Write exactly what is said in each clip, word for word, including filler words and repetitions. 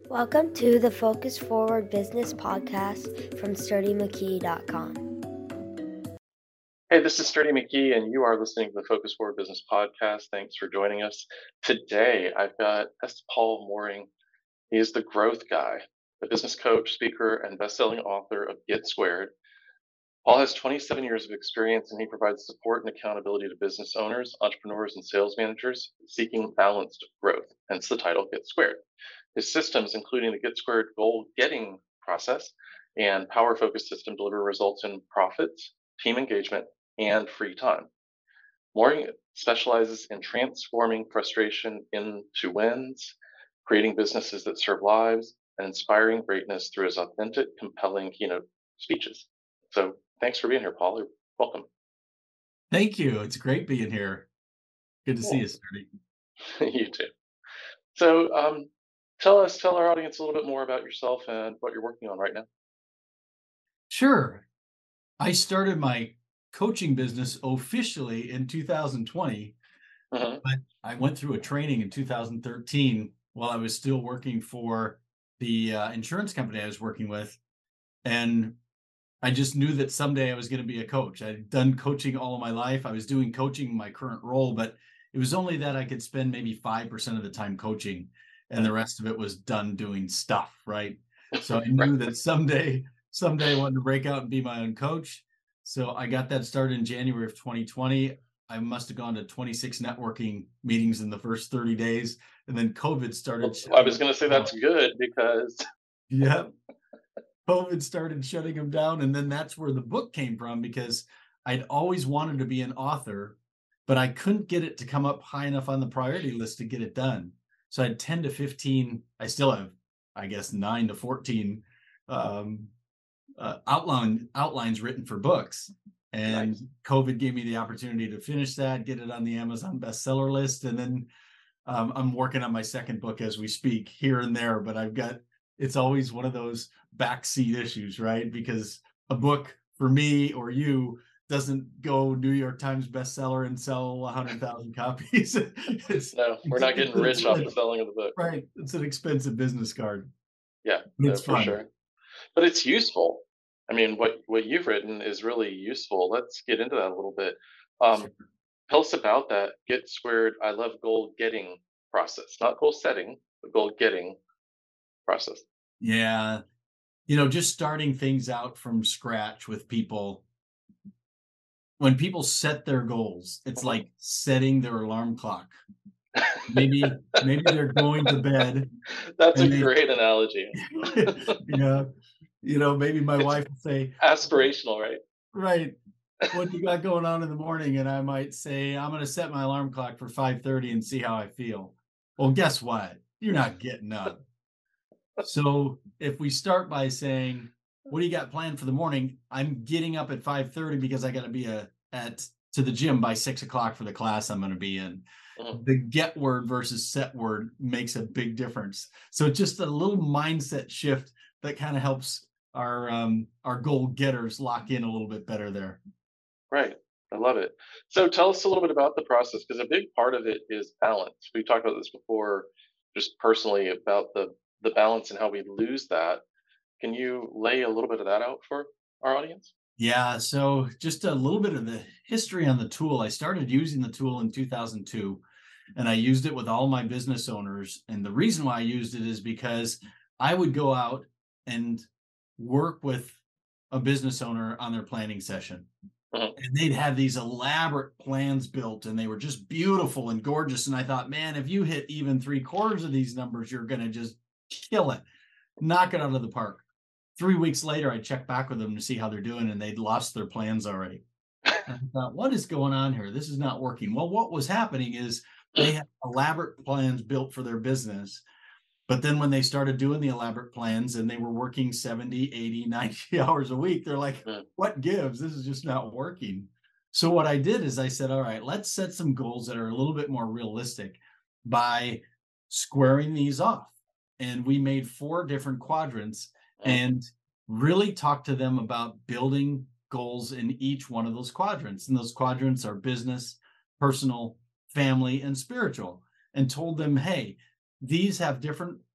Welcome to the Focus Forward Business Podcast from Sturdy McKee dot com. Hey, this is Sturdy McKee, and you are listening to the Focus Forward Business Podcast. Thanks for joining us. Today, I've got S. Paul Mooring. He is the growth guy, a business coach, speaker, and best-selling author of Get Squared. Paul has twenty-seven years of experience, and he provides support and accountability to business owners, entrepreneurs, and sales managers seeking balanced growth, hence the title Get Squared. His systems, including the Get Squared goal-getting process and Power Focus system, deliver results in profits, team engagement, and free time. Mooring specializes in transforming frustration into wins, creating businesses that serve lives, and inspiring greatness through his authentic, compelling keynote speeches. So thanks for being here, Paul. Welcome. Thank you. It's great being here. Good to Cool. see you, Sturdy. You too. So um, tell us, tell our audience a little bit more about yourself and what you're working on right now. Sure. I started my coaching business officially in two thousand twenty, Mm-hmm. but I went through a training in two thousand thirteen while I was still working for the uh, insurance company I was working with. And I just knew that someday I was going to be a coach. I'd done coaching all of my life. I was doing coaching in my current role, but it was only that I could spend maybe five percent of the time coaching and the rest of it was done doing stuff, right? So I knew that someday, someday I wanted to break out and be my own coach. So I got that started in January of twenty twenty. I must have gone to twenty-six networking meetings in the first thirty days. And then COVID started. Well, I was going to say that's good because... Yeah. COVID started shutting them down. And then that's where the book came from, because I'd always wanted to be an author, but I couldn't get it to come up high enough on the priority list to get it done. So I had ten to fifteen, I still have, I guess, nine to fourteen um, uh, outline, outlines written for books. And nice. COVID gave me the opportunity to finish that, get it on the Amazon bestseller list. And then um, I'm working on my second book as we speak, here and there, but I've got, it's always one of those backseat issues, right? Because a book for me or you doesn't go New York Times bestseller and sell one hundred thousand copies. It's, no, we're not getting rich off the selling of the book. Right. It's an expensive business card. Yeah, no, for sure. But it's useful. I mean, what, what you've written is really useful. Let's get into that a little bit. Um, sure. Tell us about that Get Squared, I love goal getting process, not goal setting, but goal getting process. Yeah. You know, just starting things out from scratch with people. When people set their goals, it's mm-hmm. like setting their alarm clock. Maybe, maybe they're going to bed. That's a they, great analogy. Yeah. You know, maybe my wife will say, aspirational, right? Right. What you got going on in the morning? And I might say, I'm going to set my alarm clock for five thirty and see how I feel. Well, guess what? You're not getting up. So if we start by saying, what do you got planned for the morning? I'm getting up at five thirty because I got to be a, at to the gym by six o'clock for the class I'm going to be in. Mm-hmm. The get word versus set word makes a big difference. So just a little mindset shift that kind of helps our um, our goal getters lock in a little bit better there. Right. I love it. So tell us a little bit about the process, because a big part of it is balance. We talked about this before, just personally, about the the balance and how we lose that. Can you lay a little bit of that out for our audience? Yeah. So just a little bit of the history on the tool. I started using the tool in two thousand two, and I used it with all my business owners. And the reason why I used it is because I would go out and work with a business owner on their planning session. Uh-huh. And they'd have these elaborate plans built, and they were just beautiful and gorgeous. And I thought, man, if you hit even three quarters of these numbers, you're going to just kill it, knock it out of the park. Three weeks later, I checked back with them to see how they're doing, and they'd lost their plans already. And I thought, what is going on here? This is not working. Well, what was happening is they had elaborate plans built for their business. But then when they started doing the elaborate plans and they were working seventy, eighty, ninety hours a week, they're like, what gives? This is just not working. So what I did is I said, all right, let's set some goals that are a little bit more realistic by squaring these off. And we made four different quadrants and really talked to them about building goals in each one of those quadrants. And those quadrants are business, personal, family, and spiritual, and told them, hey, these have different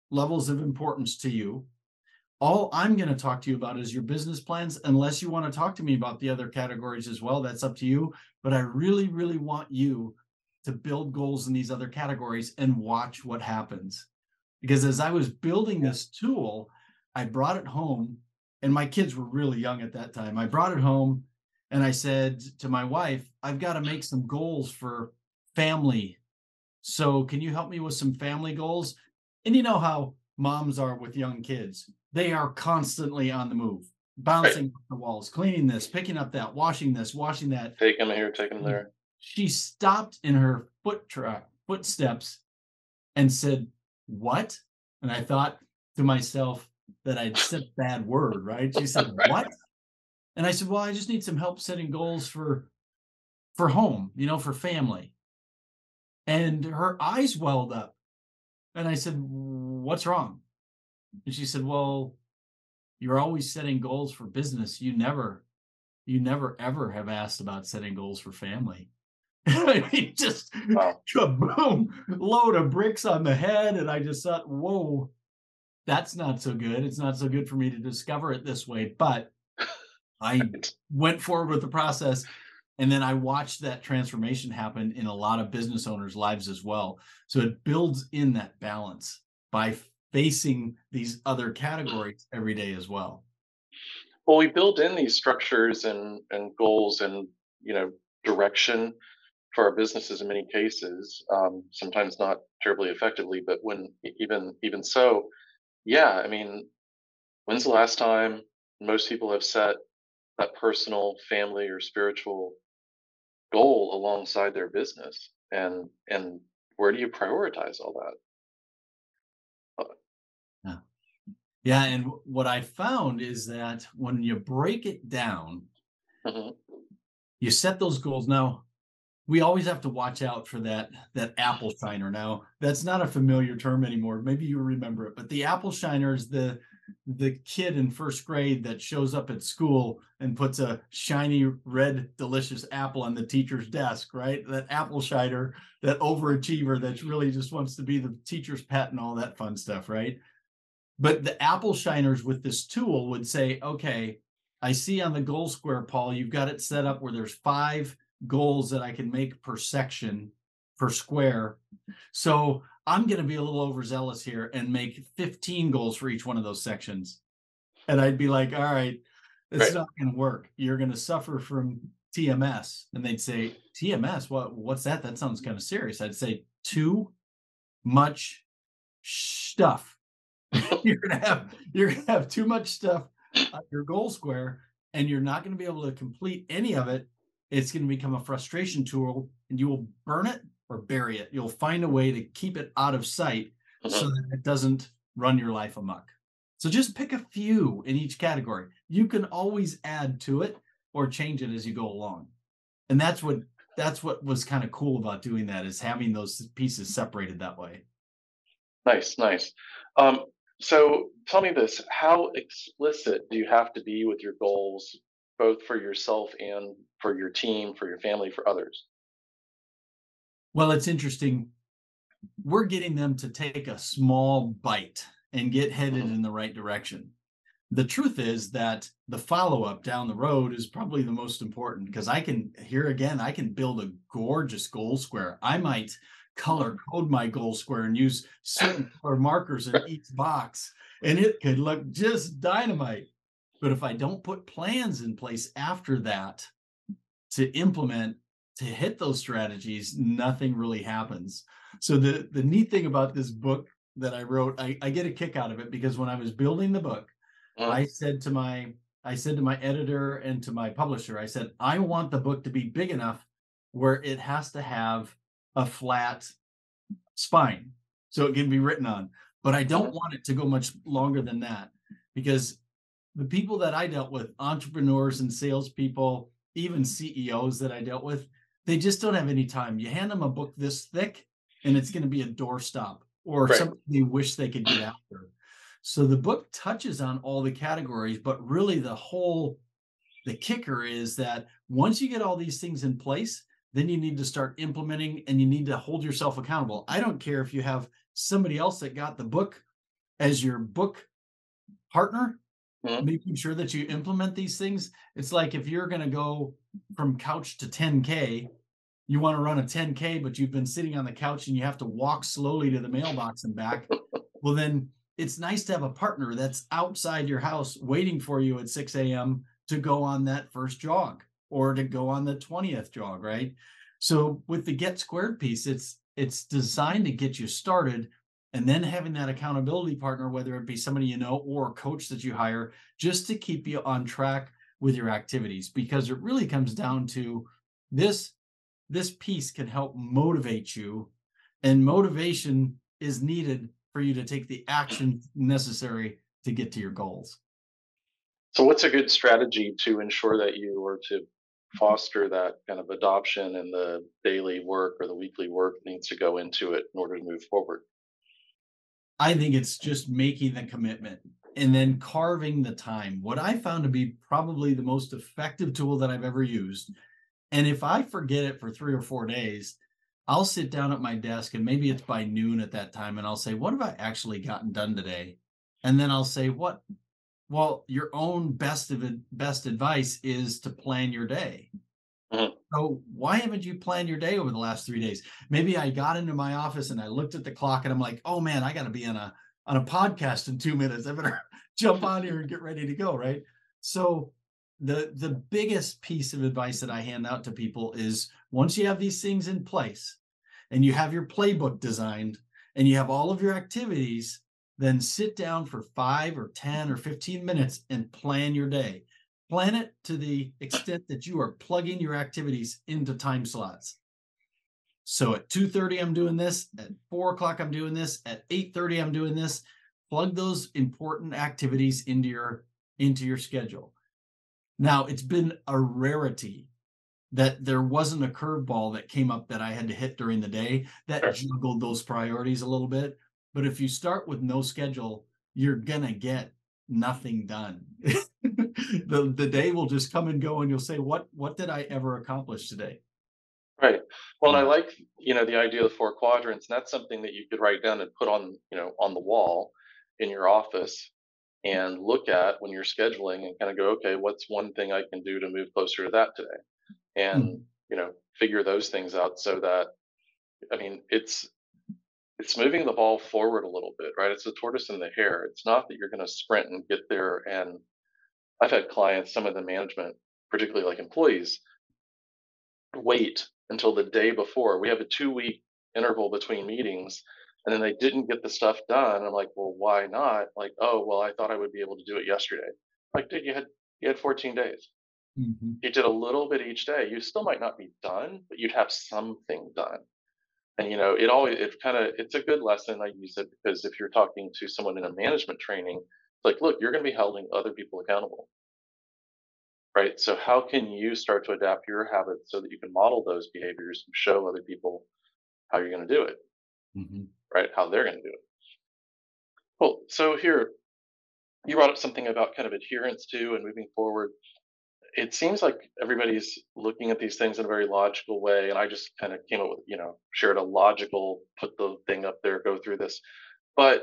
levels of importance to you. All I'm going to talk to you about is your business plans, unless you want to talk to me about the other categories as well. That's up to you. But I really, really want you to build goals in these other categories and watch what happens. Because as I was building this tool, I brought it home, and my kids were really young at that time. I brought it home and I said to my wife, I've got to make some goals for family. So can you help me with some family goals? And you know how moms are with young kids. They are constantly on the move, bouncing Right. off the walls, cleaning this, picking up that, washing this, washing that. Take them here, take them there. She stopped in her foot track, footsteps and said, "What?" And I thought to myself that I'd said a bad word, right? She said, Right. "What?" And I said, "Well, I just need some help setting goals for for home, you know, for family." And her eyes welled up. And I said, "What's wrong?" And she said, "Well, you're always setting goals for business. You never, you never ever have asked about setting goals for family." I mean, just Wow. kaboom, load of bricks on the head. And I just thought, whoa, that's not so good. It's not so good for me to discover it this way. But I Right. went forward with the process. And then I watched that transformation happen in a lot of business owners' lives as well. So it builds in that balance by facing these other categories every day as well. Well, we build in these structures and and goals and you know direction for our businesses in many cases. Um, sometimes not terribly effectively, but when e- even even so, yeah. I mean, when's the last time most people have set that personal, family, or spiritual goal alongside their business? And and where do you prioritize all that? Yeah. Yeah. And w- what I found is that when you break it down, Mhm. you set those goals. Now, we always have to watch out for that that apple shiner. Now, that's not a familiar term anymore. Maybe you remember it, but the apple shiner is the the kid in first grade that shows up at school and puts a shiny red delicious apple on the teacher's desk, right? That apple shiner, that overachiever that really just wants to be the teacher's pet and all that fun stuff, right? But the apple shiners with this tool would say, okay, I see on the goal square, Paul, you've got it set up where there's five goals that I can make per section, per square. So I'm going to be a little overzealous here and make fifteen goals for each one of those sections. And I'd be like, all right, it's Right. not going to work. You're going to suffer from T M S. And they'd say, T M S, what, what's that? That sounds kind of serious. I'd say, too much stuff. You're gonna have you're gonna have too much stuff on your goal square, and you're not going to be able to complete any of it. It's going to become a frustration tool, and you will burn it or bury it. You'll find a way to keep it out of sight so Mhm. that it doesn't run your life amok. So just pick a few in each category. You can always add to it or change it as you go along. And that's what that's what was kind of cool about doing that, is having those pieces separated that way. Nice, nice. Um, so tell me this, how explicit do you have to be with your goals, both for yourself and for your team, for your family, for others? Well, it's interesting. We're getting them to take a small bite and get headed Mhm. in the right direction. The truth is that the follow up down the road is probably the most important, because I can, here again, I can build a gorgeous goal square. I might Mhm. color code my goal square and use certain color markers in each box, and it could look just dynamite. But if I don't put plans in place after that to implement, to hit those strategies, nothing really happens. So the the neat thing about this book that I wrote, I, I get a kick out of it, because when I was building the book, Mhm. I said to my I said to my editor and to my publisher, I said, I want the book to be big enough where it has to have a flat spine so it can be written on. But I Mhm. don't want it to go much longer than that, because the people that I dealt with, entrepreneurs and salespeople, even C E Os that I dealt with, they just don't have any time. You hand them a book this thick, and it's going to be a doorstop or Right. something they wish they could get after. So the book touches on all the categories, but really the whole the kicker is that once you get all these things in place, then you need to start implementing, and you need to hold yourself accountable. I don't care if you have somebody else that got the book as your book partner, Mhm. making sure that you implement these things. It's like if you're going to go from couch to ten K, you want to run a ten K, but you've been sitting on the couch and you have to walk slowly to the mailbox and back. Well, then it's nice to have a partner that's outside your house waiting for you at six a.m. to go on that first jog or to go on the twentieth jog, right? So with the Get Squared piece, it's it's designed to get you started, and then having that accountability partner, whether it be somebody you know or a coach that you hire, just to keep you on track with your activities, because it really comes down to this this piece can help motivate you, and motivation is needed for you to take the action necessary to get to your goals. So, what's a good strategy to ensure that you or to foster that kind of adoption and the daily work or the weekly work needs to go into it in order to move forward? I think it's just making the commitment and then carving the time. What I found to be probably the most effective tool that I've ever used, and if I forget it for three or four days, I'll sit down at my desk and maybe it's by noon at that time and I'll say, "What have I actually gotten done today?" And then I'll say, "What?" Well, your own best of it, best advice is to plan your day. Mhm. So why haven't you planned your day over the last three days? Maybe I got into my office and I looked at the clock and I'm like, "Oh man, I got to be on a on a podcast in two minutes. I better jump on here and get ready to go." Right. So the the biggest piece of advice that I hand out to people is, once you have these things in place and you have your playbook designed and you have all of your activities, then sit down for five or ten or fifteen minutes and plan your day. Plan it to the extent that you are plugging your activities into time slots. So at two thirty, I'm doing this. At four o'clock, I'm doing this. At eight thirty, I'm doing this. Plug those important activities into your into your schedule. Now, it's been a rarity that there wasn't a curveball that came up that I had to hit during the day that Sure. juggled those priorities a little bit. But if you start with no schedule, you're gonna get nothing done. the the day will just come and go, and you'll say, "What what did I ever accomplish today?" Right. Well, and I Yeah. like, you know, the idea of four quadrants, and that's something that you could write down and put on, you know, on the wall in your office and look at when you're scheduling and kind of go, okay, what's one thing I can do to move closer to that today? And, Mhm. you know, figure those things out so that, I mean, it's it's moving the ball forward a little bit, right? It's the tortoise and the hare. It's not that you're going to sprint and get there. And I've had clients, some of the management, particularly like employees, wait until the day before. We have a two week interval between meetings, and then they didn't get the stuff done. I'm like, well, why not? Like, oh, well, I thought I would be able to do it yesterday. Like, dude, you had you had fourteen days. Mhm. You did a little bit each day. You still might not be done, but you'd have something done. And you know, it always it kind of it's a good lesson. I use it because if you're talking to someone in a management training, it's like, look, you're going to be holding other people accountable, right? So how can you start to adapt your habits so that you can model those behaviors and show other people how you're going to do it, Mhm. right? How they're going to do it. Well, so here you brought up something about kind of adherence to and moving forward. It seems like everybody's looking at these things in a very logical way, and I just kind of came up with, you know, shared a logical, put the thing up there, go through this. But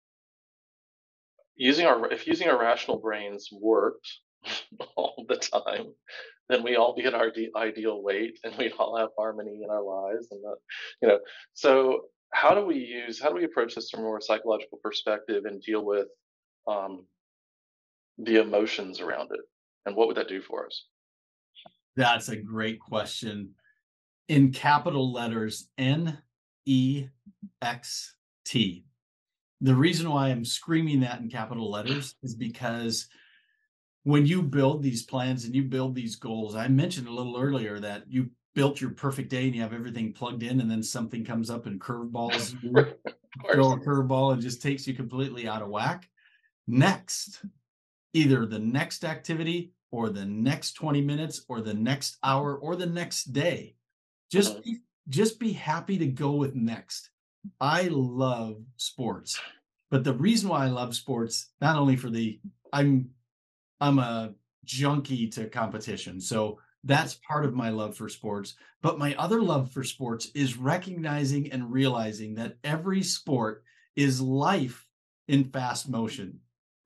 using our if using our rational brains worked all the time, then we all be at our de- ideal weight and we'd all have harmony in our lives and that, you know. So how do we use how do we approach this from a more psychological perspective and deal with um, the emotions around it, and what would that do for us? That's a great question. In capital letters, N E X T. The reason why I'm screaming that in capital letters is because when you build these plans and you build these goals, I mentioned a little earlier that you built your perfect day and you have everything plugged in, and then something comes up and curveballs you, Of throw course. a curveball and just takes you completely out of whack. Next, either the next activity or the next twenty minutes or the next hour or the next day, just Mhm. be, just be happy to go with next. I love sports, but the reason why I love sports, not only for the, I'm I'm a junkie to competition. So that's part of my love for sports. But my other love for sports is recognizing and realizing that every sport is life in fast motion.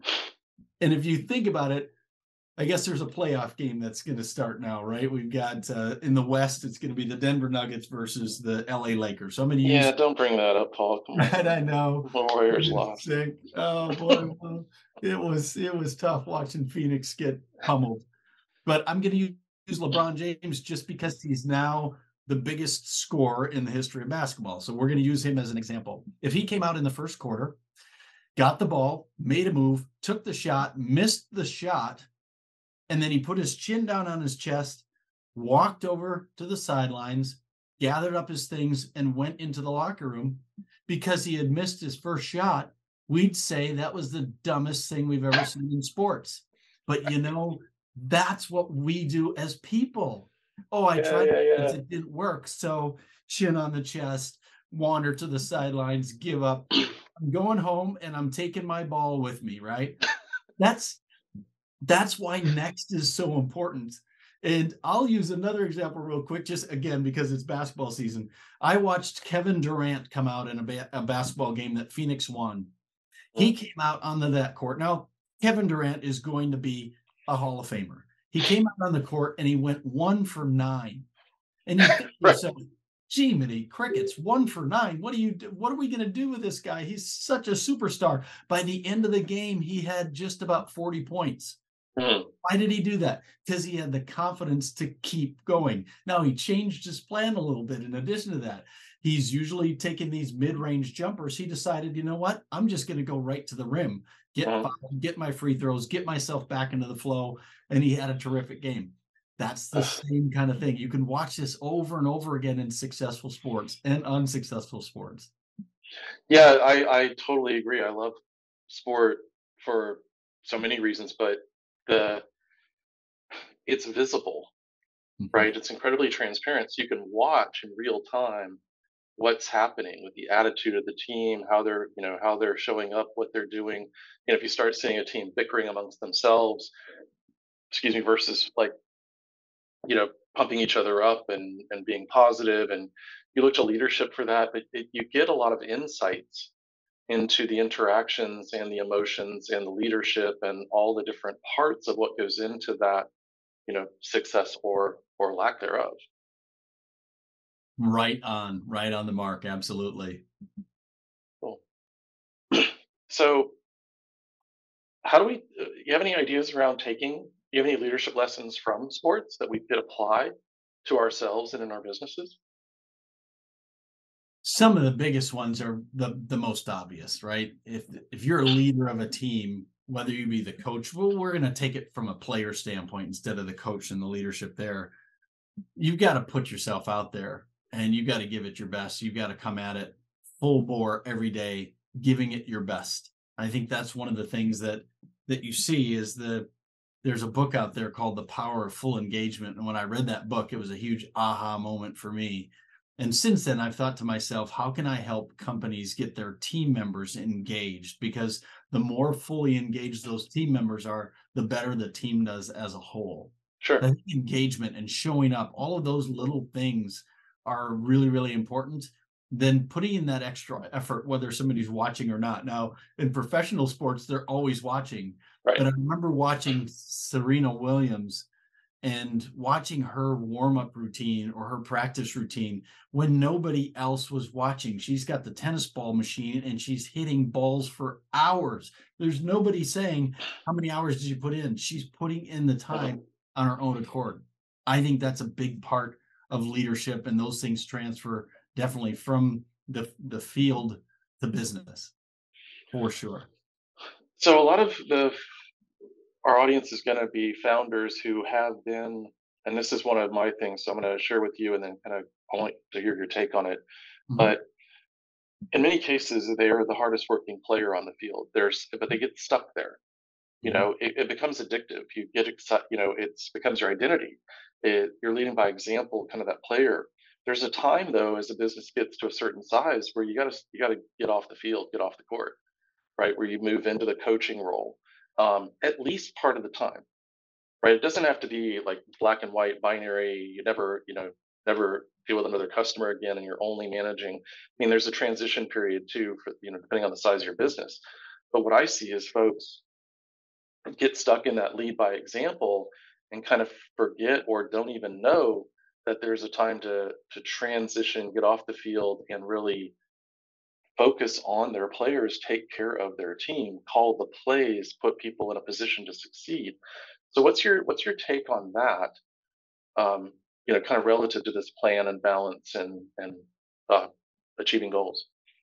And if you think about it, I guess there's a playoff game that's going to start now, right? We've got uh, in the West, it's going to be the Denver Nuggets versus the L A Lakers. So I'm going to use. Yeah, don't bring that up, Paul. Come on. Right, I know. The Warriors lost. Sick. Oh boy, well, it was it was tough watching Phoenix get pummeled. But I'm going to use LeBron James just because he's now the biggest scorer in the history of basketball. So we're going to use him as an example. If he came out in the first quarter, got the ball, made a move, took the shot, missed the shot, and then he put his chin down on his chest, walked over to the sidelines, gathered up his things, and went into the locker room because he had missed his first shot, we'd say that was the dumbest thing we've ever seen in sports. But, you know, that's what we do as people. Oh, I Yeah, tried yeah, yeah. this, it didn't work. So chin on the chest, wander to the sidelines, give up. I'm going home and I'm taking my ball with me, right? That's that's why next is so important. And I'll use another example real quick, just again, because it's basketball season. I watched Kevin Durant come out in a, ba- a basketball game that Phoenix won. He came out onto that court. Now, Kevin Durant is going to be a Hall of Famer. He came out on the court and he went one for nine. And you think to yourself, gee, many crickets, one for nine. What do you do? What are we going to do with this guy? He's such a superstar. By the end of the game, he had just about forty points. Hmm. Why did he do that? Because he had the confidence to keep going. Now, he changed his plan a little bit. In addition to that, he's usually taking these mid-range jumpers. He decided, you know what? I'm just going to go right to the rim, get Mhm. five, get my free throws, get myself back into the flow. And he had a terrific game. That's the same kind of thing. You can watch this over and over again in successful sports and unsuccessful sports. Yeah, I, I totally agree. I love sport for so many reasons, but the it's visible, Mhm. right? It's incredibly transparent. So you can watch in real time what's happening with the attitude of the team, how they're, you know, how they're showing up, what they're doing. You know, if you start seeing a team bickering amongst themselves, excuse me, versus like, you know, pumping each other up and and being positive, and you look to leadership for that, but it, you get a lot of insights into the interactions and the emotions and the leadership and all the different parts of what goes into that, you know, success or or lack thereof. Right on, right on the mark. Absolutely. Cool. So how do we uh, you have any ideas around taking you have any leadership lessons from sports that we could apply to ourselves and in our businesses? Some of the biggest ones are the the most obvious, right? If if you're a leader of a team, whether you be the coach, well, we're going to take it from a player standpoint instead of the coach and the leadership there. You've got to put yourself out there and you got to give it your best. You've got to come at it full bore every day, giving it your best. I think that's one of the things that that you see is the there's a book out there called The Power of Full Engagement. And when I read that book, it was a huge aha moment for me. And since then, I've thought to myself, how can I help companies get their team members engaged? Because the more fully engaged those team members are, the better the team does as a whole. Sure. I think engagement and showing up, all of those little things are really, really important. Then putting in that extra effort, whether somebody's watching or not. Now, in professional sports, they're always watching. Right. But I remember watching Serena Williams and watching her warm-up routine or her practice routine when nobody else was watching. She's got the tennis ball machine and she's hitting balls for hours. There's nobody saying, how many hours did you put in? She's putting in the time on her own accord. I think that's a big part of leadership, and those things transfer definitely from the, the field to business, for sure. So a lot of the our audience is going to be founders who have been, and this is one of my things, so I'm going to share with you and then kind of I want to hear your take on it. Mhm. But in many cases, they are the hardest working player on the field. There's, but they get stuck there. You Mhm. know, it, it becomes addictive. You get excited, you know, it's becomes your identity. It, you're leading by example, kind of that player. There's a time though, as a business gets to a certain size, where you got to you got to get off the field, get off the court, right? Where you move into the coaching role, um, at least part of the time, right? It doesn't have to be like black and white binary. You never, you know, never deal with another customer again, and you're only managing. I mean, there's a transition period too, for you know, depending on the size of your business. But what I see is folks get stuck in that lead by example and kind of forget or don't even know that there's a time to to transition, get off the field, and really focus on their players, take care of their team, call the plays, put people in a position to succeed. So what's your what's your take on that? Um, you know, kind of relative to this plan and balance and and uh, achieving goals.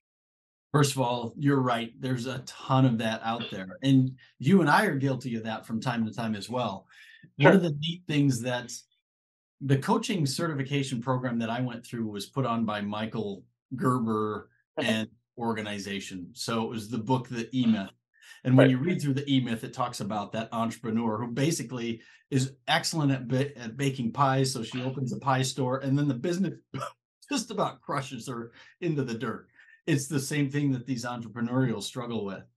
First of all, you're right. There's a ton of that out there. And you and I are guilty of that from time to time as well. One of Sure. the neat things that the coaching certification program that I went through was put on by Michael Gerber Mhm. and organization. So it was the book, The E-Myth. And when Right. you read through the E-Myth, it talks about that entrepreneur who basically is excellent at, ba- at baking pies. So she opens a pie store, and then the business just about crushes her into the dirt. It's the same thing that these entrepreneurials struggle with.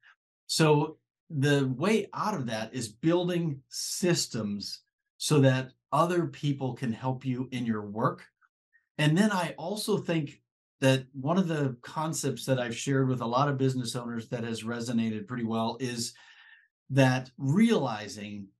So the way out of that is building systems so that other people can help you in your work. And then I also think that one of the concepts that I've shared with a lot of business owners that has resonated pretty well is that realizing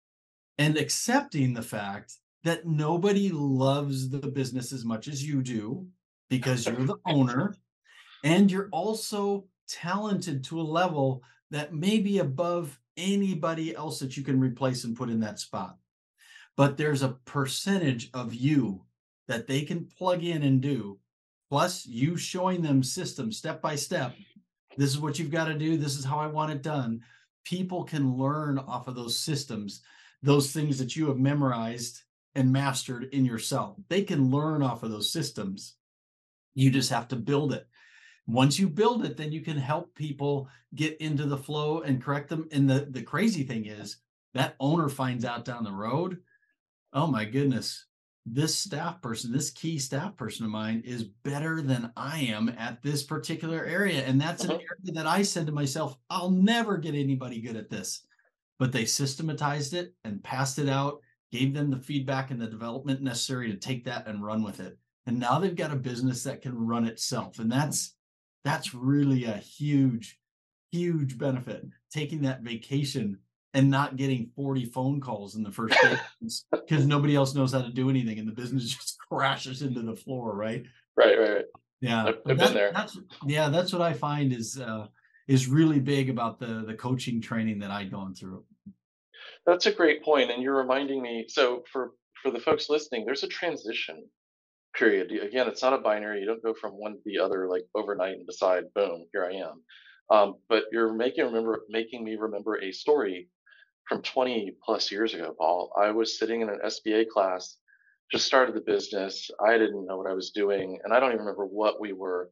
and accepting the fact that nobody loves the business as much as you do because you're the owner, and you're also talented to a level that may be above anybody else that you can replace and put in that spot. But there's a percentage of you that they can plug in and do, plus you showing them systems step by step. This is what you've got to do. This is how I want it done. People can learn off of those systems, those things that you have memorized and mastered in yourself. They can learn off of those systems. You just have to build it. Once you build it, then you can help people get into the flow and correct them. And the, the crazy thing is that owner finds out down the road, oh my goodness, this staff person, this key staff person of mine is better than I am at this particular area. And that's an Mhm. area that I said to myself, I'll never get anybody good at this. But they systematized it and passed it out, gave them the feedback and the development necessary to take that and run with it. And now they've got a business that can run itself. And that's that's really a huge, huge benefit. Taking that vacation and not getting forty phone calls in the first day because nobody else knows how to do anything and the business just crashes into the floor, right? Right, right, right. Yeah, I've, but I've been that there. that's yeah, that's what I find is uh is really big about the the coaching training that I'd gone through. That's a great point, and you're reminding me. So for for the folks listening, there's a transition period. You- Again, it's not a binary. You don't go from one to the other like overnight and decide, boom, here I am. Um, but you're making remember making me remember a story from twenty plus years ago, Paul. I was sitting in an S B A class, just started the business. I didn't know what I was doing, and I don't even remember what we were,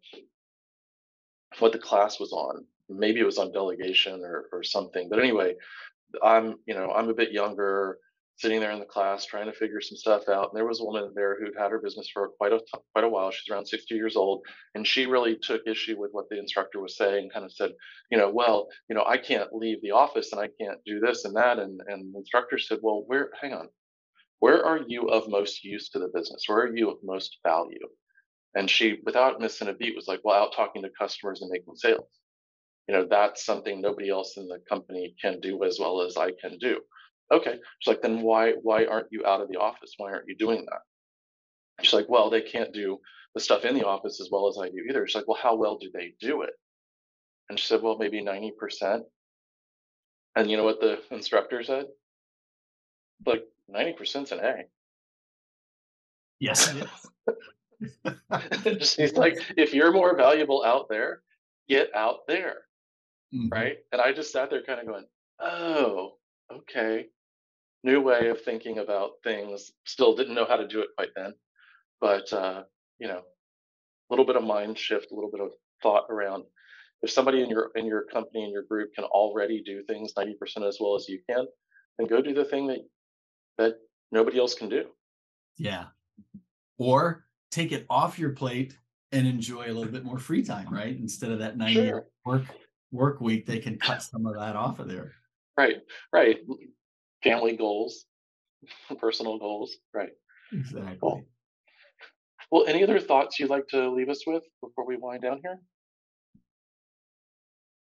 what the class was on. Maybe it was on delegation or, or something. But anyway, I'm, you know, I'm a bit younger, sitting there in the class trying to figure some stuff out. And there was a woman there who'd had her business for quite a quite a while. She's around sixty years old, and she really took issue with what the instructor was saying. Kind of said, you know, well, you know, I can't leave the office and I can't do this and that. And and the instructor said, well, where? Hang on, where are you of most use to the business? Where are you of most value? And she, without missing a beat, was like, well, out talking to customers and making sales. You know, that's something nobody else in the company can do as well as I can do. Okay. She's like, then why why aren't you out of the office? Why aren't you doing that? She's like, well, they can't do the stuff in the office as well as I do either. She's like, well, how well do they do it? And she said, well, maybe ninety percent. And you know what the instructor said? Like, ninety percent's an A. Yes, it is. She's like, if you're more valuable out there, get out there. Mhm. Right. And I just sat there kind of going, oh, okay. New way of thinking about things. Still didn't know how to do it quite then, but uh, you know, a little bit of mind shift, a little bit of thought around. If somebody in your in your company in your group can already do things ninety percent as well as you can, then go do the thing that that nobody else can do. Yeah. Or take it off your plate and enjoy a little bit more free time, right? Instead of that ninety hour Sure. work work week, they can cut some of that off of there. Right. Right. Family goals, personal goals. Right. Exactly. Well, well, any other thoughts you'd like to leave us with before we wind down here?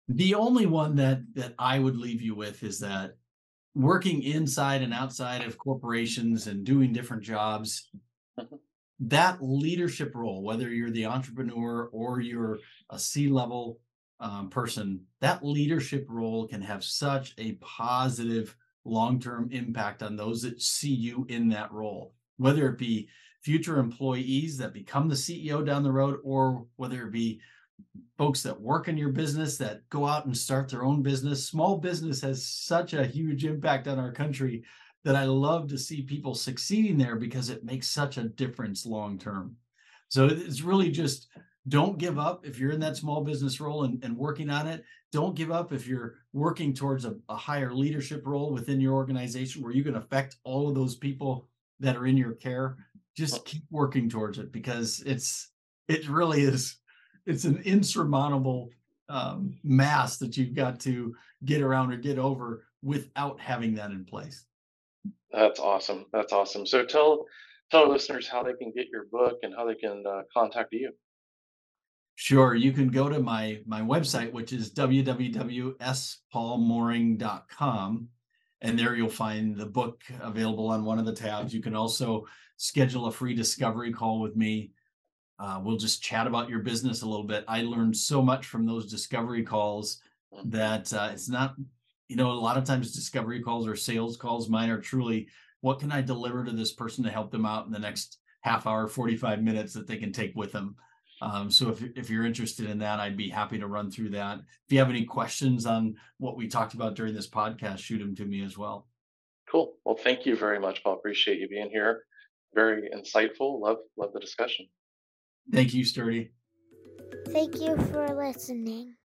The only one that that I would leave you with is that working inside and outside of corporations and doing different jobs, Mhm. that leadership role, whether you're the entrepreneur or you're a C-level um, person, that leadership role can have such a positive long-term impact on those that see you in that role, whether it be future employees that become the C E O down the road, or whether it be folks that work in your business that go out and start their own business. Small business has such a huge impact on our country that I love to see people succeeding there because it makes such a difference long term. So it's really just don't give up if you're in that small business role and, and working on it. Don't give up if you're working towards a, a higher leadership role within your organization where you can affect all of those people that are in your care. Just keep working towards it because it's it really is it's an insurmountable um, mass that you've got to get around or get over without having that in place. That's awesome. That's awesome. So tell tell our listeners how they can get your book and how they can uh, contact you. Sure, you can go to my my website, which is w w w dot s paul mooring dot com, and there you'll find the book available on one of the tabs. You can also schedule a free discovery call with me. Uh, we'll just chat about your business a little bit. I learned so much from those discovery calls Mhm. that uh, it's not, you know, a lot of times discovery calls or sales calls. Mine are truly, what can I deliver to this person to help them out in the next half hour, forty-five minutes that they can take with them. Um, so if, if you're interested in that, I'd be happy to run through that. If you have any questions on what we talked about during this podcast, shoot them to me as well. Cool. Well, thank you very much, Paul. Appreciate you being here. Very insightful. Love love the discussion. Thank you, Sturdy. Thank you for listening.